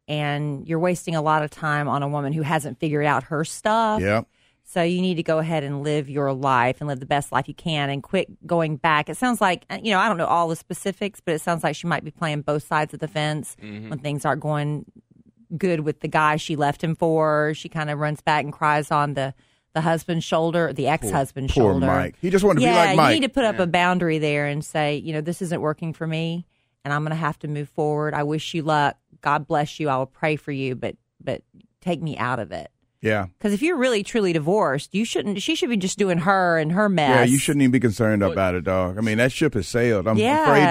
and you're wasting a lot of time on a woman who hasn't figured out her stuff. Yeah. So you need to go ahead and live your life and live the best life you can and quit going back. It sounds like, I don't know all the specifics, but it sounds like she might be playing both sides of the fence when things aren't going good with the guy she left him for. She kind of runs back and cries on the husband's shoulder, the ex-husband's shoulder. Poor Mike. He just wanted to be like Mike. You need to put up a boundary there and say, this isn't working for me, and I'm going to have to move forward. I wish you luck. God bless you. I will pray for you, but take me out of it. Yeah. Because if you're really, truly divorced, she should be just doing her and her mess. Yeah, you shouldn't even be concerned about it, dog. I mean, that ship has sailed. I'm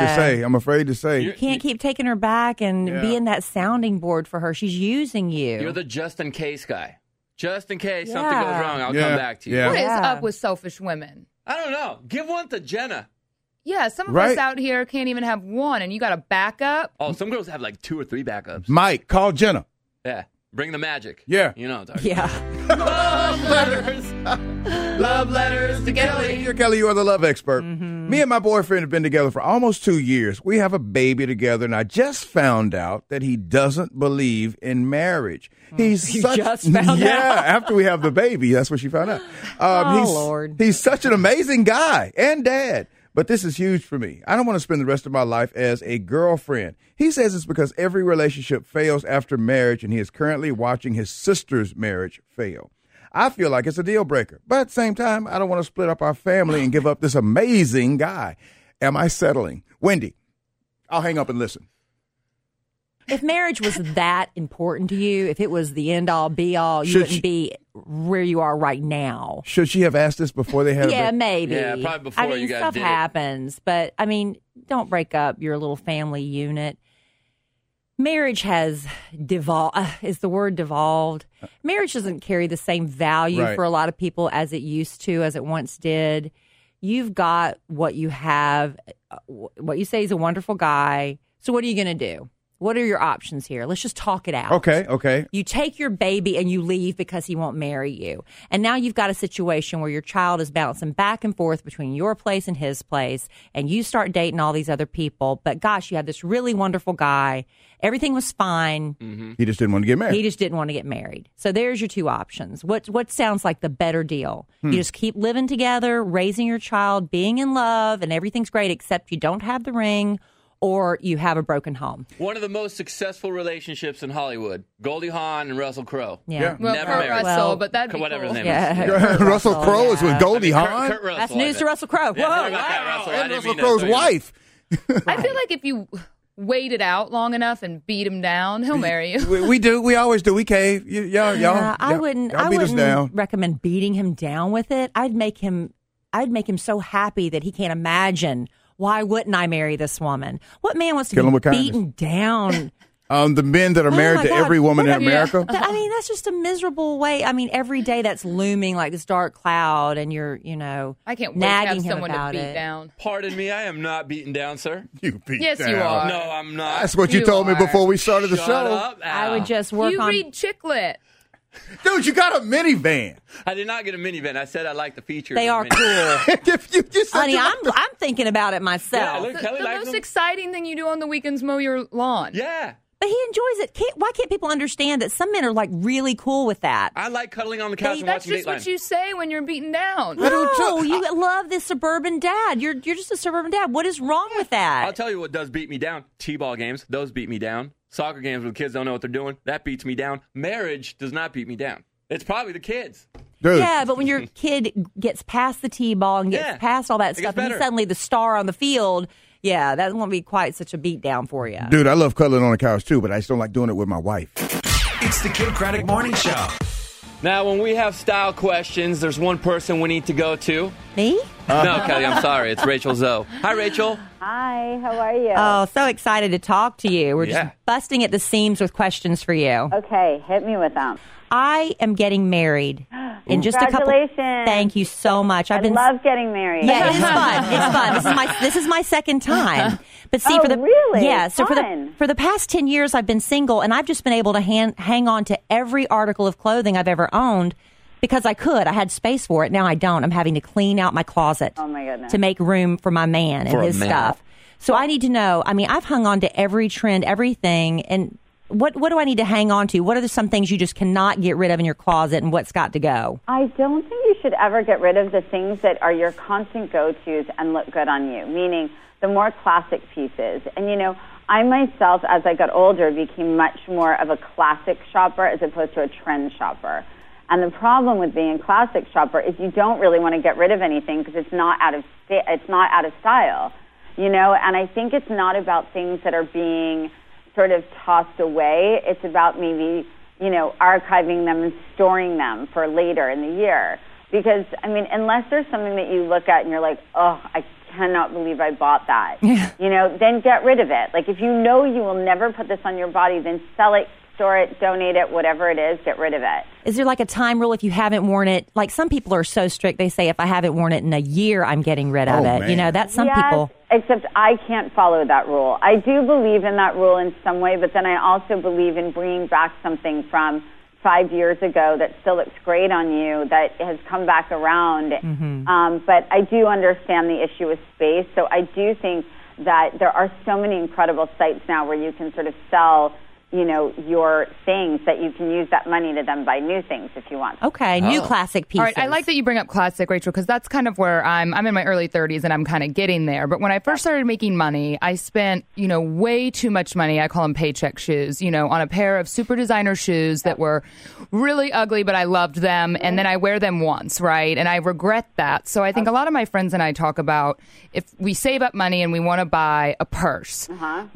afraid to say. You can't keep taking her back and being that sounding board for her. She's using you. You're the just in case guy. Just in case something goes wrong, I'll come back to you. What is up with selfish women? I don't know. Give one to Jenna. Yeah, some of us out here can't even have one, and you got a backup. Oh, some girls have like 2 or 3 backups. Mike, call Jenna. Yeah. Bring the magic. Yeah. You know what I'm talking about. Love letters. Love letters to Kelly. Dear Kelly, you are the love expert. Me and my boyfriend have been together for almost 2 years. We have a baby together, and I just found out that he doesn't believe in marriage. Just found out? After we have the baby. That's what she found out. Lord. He's such an amazing guy and dad. But this is huge for me. I don't want to spend the rest of my life as a girlfriend. He says it's because every relationship fails after marriage, and he is currently watching his sister's marriage fail. I feel like it's a deal breaker. But at the same time, I don't want to split up our family and give up this amazing guy. Am I settling? Wendy, I'll hang up and listen. If marriage was that important to you, if it was the end-all, be-all, you wouldn't be where you are right now. Should she have asked this before they had Yeah, a baby? maybe. Yeah, probably before you guys stuff did it. happens. But, don't break up your little family unit. Marriage has devolved. Is the word devolved? Marriage doesn't carry the same value for a lot of people as it used to, as it once did. You've got what you have. What you say is a wonderful guy. So what are you going to do? What are your options here? Let's just talk it out. Okay. You take your baby and you leave because he won't marry you. And now you've got a situation where your child is bouncing back and forth between your place and his place, and you start dating all these other people. But gosh, you had this really wonderful guy. Everything was fine. Mm-hmm. He just didn't want to get married. He just didn't want to get married. So there's your 2 options. What sounds like the better deal? You just keep living together, raising your child, being in love, and everything's great except you don't have the ring, or you have a broken home. One of the most successful relationships in Hollywood, Goldie Hawn and Russell Crowe. Yeah. Well, Never Kurt married. Russell, but that'd be Whatever cool. his name is. Russell Crowe is with Goldie Hawn? Kurt Russell, That's news to Russell Crowe. Yeah, Whoa, sorry about that, Russell. I And didn't Russell mean to Crowe's throw you- wife. I feel like if you wait it out long enough and beat him down, he'll marry you. We do. We always do. We cave. I wouldn't beat us down. recommend beating him down with it. I'd make him so happy that he can't imagine. Why wouldn't I marry this woman? What man wants to Kill him be with kindness. beaten down The men that are married my to God. every woman in What a- America. I mean, that's just a miserable way. I mean, every day that's looming like this dark cloud, and you're, I can't wait to nagging have him someone to about beat it. down. Pardon me, I am not beaten down, sir. You beat Yes, down. you are. No, I'm not. That's what you told me before we started the Shut show. up, I Al. would just work You on. read Chicklet. Dude, you got a minivan. I did not get a minivan. I said I like the features. They of are a minivan. cool. If you said Honey, you I'm liked I'm thinking about it myself. Yeah, look, Kelly The likes most them. exciting thing you do on the weekends, mow your lawn. Yeah. But he enjoys it. Why can't people understand that some men are like really cool with that? I like cuddling on the couch and That's watching just Dateline. what you say when you're beaten down. No, you love this suburban dad. You're just a suburban dad. What is wrong with that? I'll tell you what does beat me down. T-ball games, those beat me down. Soccer games where the kids don't know what they're doing, that beats me down. Marriage does not beat me down. It's probably the kids. Dude. Yeah, but when your kid gets past the T-ball and gets past all that It stuff, gets and he's better. suddenly the star on the field, yeah, that won't be quite such a beat down for you. Dude, I love cuddling on the couch too, but I just don't like doing it with my wife. It's the Kidd Kraddick Morning Show. Now, when we have style questions, there's one person we need to go to. Me? No, Kelly, I'm sorry. It's Rachel Zoe. Hi, Rachel. Hi, how are you? Oh, so excited to talk to you. We're Yeah. just busting at the seams with questions for you. Okay, hit me with them. I am getting married in just a couple. Congratulations. Thank you so much. I love getting married. Yeah, it is fun. It's fun. This is my second time. But see, Oh, for the really? yeah, so Fun. for the past 10 years, I've been single, and I've just been able to hang on to every article of clothing I've ever owned because I could. I had space for it. Now I don't. I'm having to clean out my closet Oh, my goodness. to make room for my man For and a his man. stuff. So I need to know. I mean, I've hung on to every trend, everything, and. What do I need to hang on to? What are some things you just cannot get rid of in your closet, and what's got to go? I don't think you should ever get rid of the things that are your constant go-tos and look good on you, meaning the more classic pieces. And, you know, I myself, as I got older, became much more of a classic shopper as opposed to a trend shopper. And the problem with being a classic shopper is you don't really want to get rid of anything because it's not out of style, you know. And I think it's not about things that are being sort of tossed away. It's about maybe, you know, archiving them and storing them for later in the year. Because, I mean, unless there's something that you look at and you're like, oh, I cannot believe I bought that, you know, then get rid of it. Like, if you know you will never put this on your body, then sell it, store it, donate it, whatever it is, get rid of it. Is there like a time rule if you haven't worn it? Like some people are so strict, they say if I haven't worn it in a year, I'm getting rid of Oh, it. man. You know, that's some Yes, people. Except I can't follow that rule. I do believe in that rule in some way, but then I also believe in bringing back something from 5 years ago that still looks great on you, that has come back around. But I do understand the issue with space, so I do think that there are so many incredible sites now where you can sort of sell, you know, your things that you can use that money to then buy new things if you want. Okay, new classic pieces. All right, I like that you bring up classic, Rachel, because that's kind of where I'm in my early 30s and I'm kind of getting there. But when I first started making money, I spent, you know, way too much money. I call them paycheck shoes, you know, on a pair of super designer shoes that were really ugly, but I loved them. And then I wear them once, right? And I regret that. So I think a lot of my friends and I talk about if we save up money and we want to buy a purse,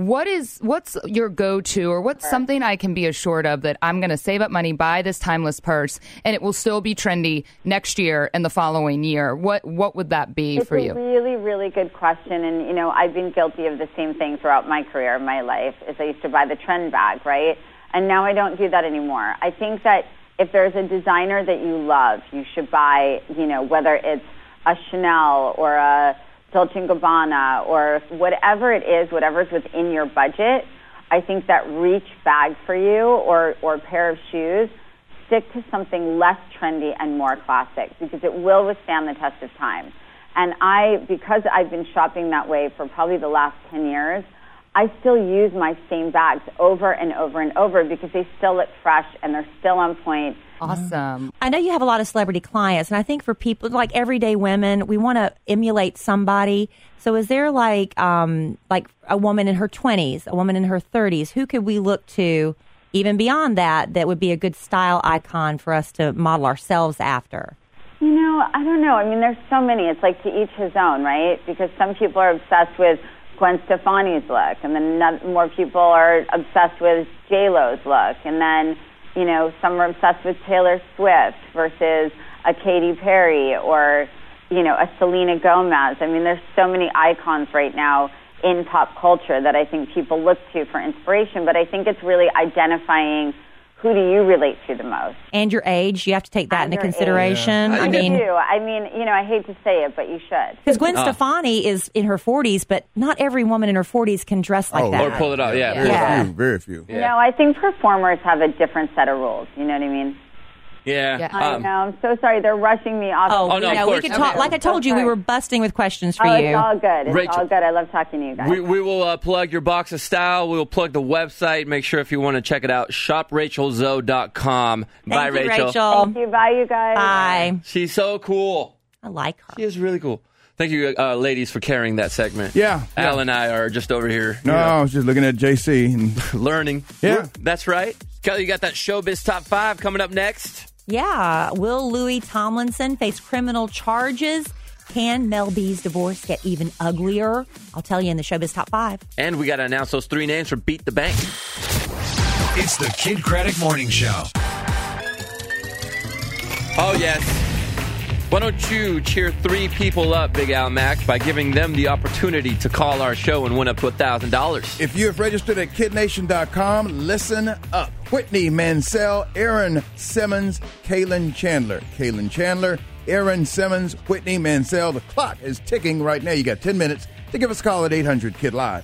what's your go-to or what's something I can be assured of that I'm going to save up money, buy this timeless purse, and it will still be trendy next year and the following year? What would that be for you? It's a really, really good question. And, you know, I've been guilty of the same thing throughout my career, my life, is I used to buy the trend bag, right? And now I don't do that anymore. I think that if there's a designer that you love, you should buy, you know, whether it's a Chanel or a Dolce & Gabbana or whatever it is, whatever's within your budget. I think that reach bag for you or pair of shoes, stick to something less trendy and more classic because it will withstand the test of time. And because I've been shopping that way for probably the last 10 years, I still use my same bags over and over and over because they still look fresh and they're still on point. Awesome. I know you have a lot of celebrity clients, and I think for people like everyday women, we want to emulate somebody. So is there like a woman in her 20s, a woman in her 30s? Who could we look to even beyond that would be a good style icon for us to model ourselves after? You know, I don't know. I mean, there's so many. It's like to each his own, right? Because some people are obsessed with Gwen Stefani's look, and then more people are obsessed with J-Lo's look, and then, you know, some are obsessed with Taylor Swift versus a Katy Perry or, you know, a Selena Gomez. I mean, there's so many icons right now in pop culture that I think people look to for inspiration, but I think it's really identifying who do you relate to the most. And your age, you have to take that into consideration. I mean, you do. I mean, you know, I hate to say it, but you should. Because Gwen Stefani is in her 40s, but not every woman in her 40s can dress like that. Or pull it off, Very few. Yeah. No, I think performers have a different set of rules. You know what I mean? Yeah. I know. I'm so sorry. They're rushing me off. no, of course. We can talk. Like I told you, we were busting with questions for It's you. all good. It's Rachel, all good. I love talking to you guys. We will plug your box of style. We will plug the website. Make sure if you want to check it out, shoprachelzoe.com. Bye, Rachel. Thank you. Bye, you guys. Bye. She's so cool. I like her. She is really cool. Thank you, ladies, for carrying that segment. Yeah. Al and I are just over here. No, I was just looking at JC and learning. Yeah. That's right. Kelly, you got that Showbiz Top 5 coming up next. Yeah. Will Louis Tomlinson face criminal charges? Can Mel B's divorce get even uglier? I'll tell you in the Showbiz Top 5. And we got to announce those 3 names for Beat the Bank. It's the Kid Craddock Morning Show. Oh, yes. Why don't you cheer 3 people up, Big Al Mac, by giving them the opportunity to call our show and win up to $1,000. if you have registered at KidNation.com, listen up. Whitney Mansell, Aaron Simmons, Kaylin Chandler. Kaylin Chandler, Aaron Simmons, Whitney Mansell. The clock is ticking right now. You got 10 minutes to give us a call at 800-KID-LIVE.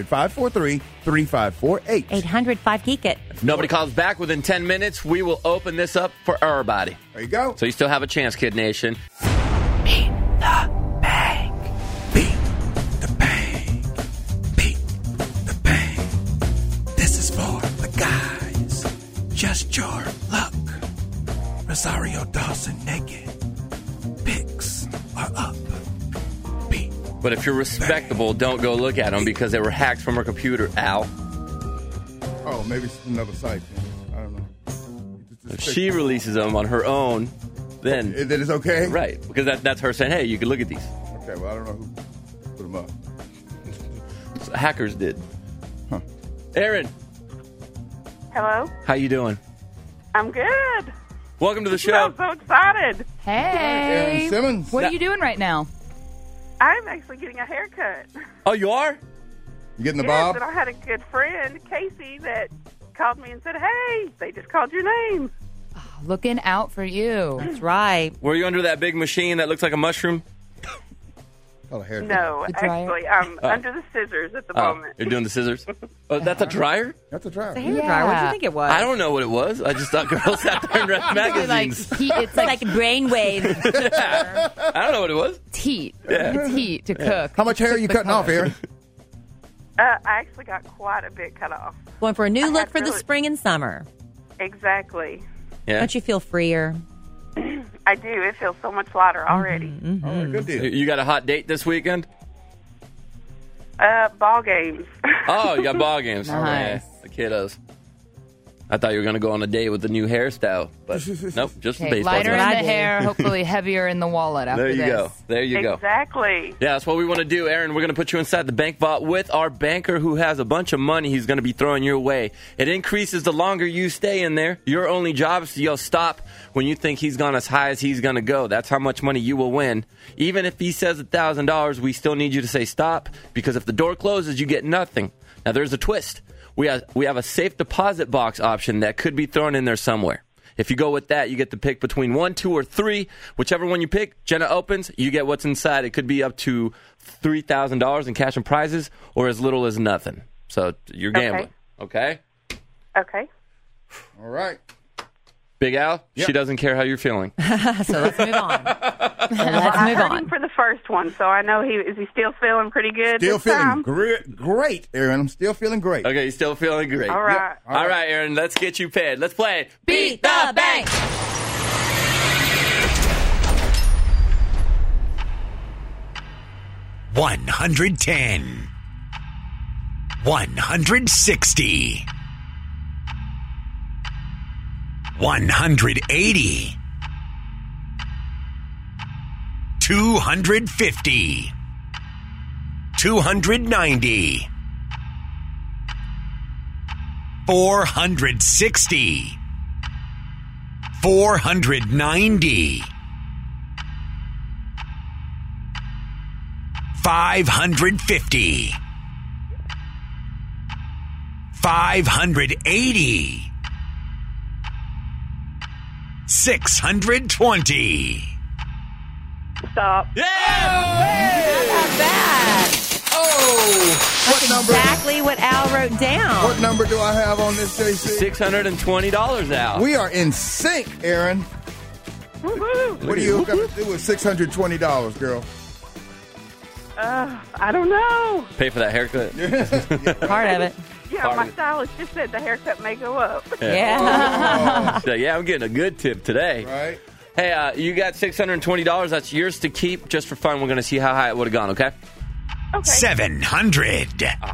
800-543-3548. 800-5-GEEK-IT. If nobody calls back within 10 minutes, we will open this up for everybody. There you go. So you still have a chance, Kid Nation. Beat the bank. Beat the bank. Beat the bank. This is for the guys. Just your luck. Rosario Dawson naked. Picks are up. But if you're respectable, don't go look at them because they were hacked from her computer, Al. Oh, maybe it's another site. I don't know. If she releases them on her own, then it's okay? Right, because that's her saying, hey, you can look at these. Okay, well, I don't know who put them up. So hackers did. Huh. Aaron. Hello. How you doing? I'm good. Welcome to the show. I'm so excited. Hey. Aaron Simmons. What are you doing right now? I'm actually getting a haircut. Oh, you are? You getting the yes, bob? and I had a good friend, Casey, that called me and said, hey, they just called your name. Looking out for you. That's right. Were you under that big machine that looks like a mushroom? Oh, hair. No, actually, I'm under the scissors at the moment. You're doing the scissors? Oh, that's a dryer? That's a dryer. It's a hair dryer. What do you think it was? I don't know what it was. I just thought girls sat there and read magazines. It's like brainwave. I don't know what it was. It's heat. Yeah. It's heat to cook. How much hair are you cutting off, Aaron? I actually got quite a bit cut off. Going for a new look had for the really- spring and summer. Exactly. Yeah. Don't you feel freer? I do. It feels so much lighter already. Mm-hmm. All right, good deal. You got a hot date this weekend? Ball games. Oh, you got ball games. Nice. Yeah, the kiddos. I thought you were going to go on a date with the new hairstyle, but nope, just the Okay, baseball lighter in team. the hair, hopefully heavier in the wallet after There you this. go. There you go. Exactly. Yeah, that's what we want to do, Aaron. We're going to put you inside the bank vault with our banker who has a bunch of money he's going to be throwing your way. It increases the longer you stay in there. Your only job is to yell stop when you think he's gone as high as he's going to go. That's how much money you will win. Even if he says $1,000, we still need you to say stop because if the door closes, you get nothing. Now, there's a twist. We have a safe deposit box option that could be thrown in there somewhere. If you go with that, you get to pick between 1, 2, or 3. Whichever one you pick, Jenna opens, you get what's inside. It could be up to $3,000 in cash and prizes or as little as nothing. So you're gambling. Okay? Okay. All right. Big Al, Yep. she doesn't care how you're feeling. So let's move on. Let's I move heard on. him for the first one, so I know is he still feeling pretty good Still this feeling time? great, Aaron. I'm still feeling great. Okay, you're still feeling great. All right. All right, Aaron, let's get you paid. Let's play Beat the Bank. $110. $160. $180. $250. $290. $460. $490. $550. 580. 620. Stop. Not bad. That's exactly what Al wrote down. What number do I have on this, JC? $620 out. We are in sync, Aaron. Woohoo! What do you hook up to do with $620, girl? I don't know. Pay for that haircut. Part of it. Yeah, my stylist just said the haircut may go up. Yeah. So, yeah, I'm getting a good tip today. Right. Hey, you got $620. That's yours to keep just for fun. We're going to see how high it would have gone, okay? Okay. 700.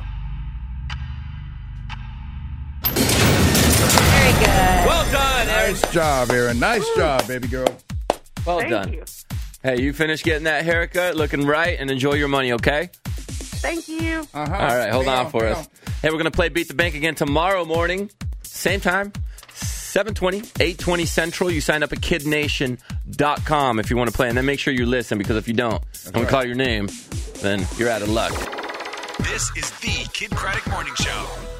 Very good. Well done, Aaron. Nice job, Aaron. Nice job, baby girl. Well Thank done. you. Hey, you finished getting that haircut, looking right, and enjoy your money, okay? Thank you. All right, hold on for us. Hey, we're going to play Beat the Bank again tomorrow morning. Same time, 7:20, 8:20 Central. You sign up at kidnation.com if you want to play. And then make sure you listen, because if you don't, and we call your name, then you're out of luck. This is the Kid Craddock Morning Show.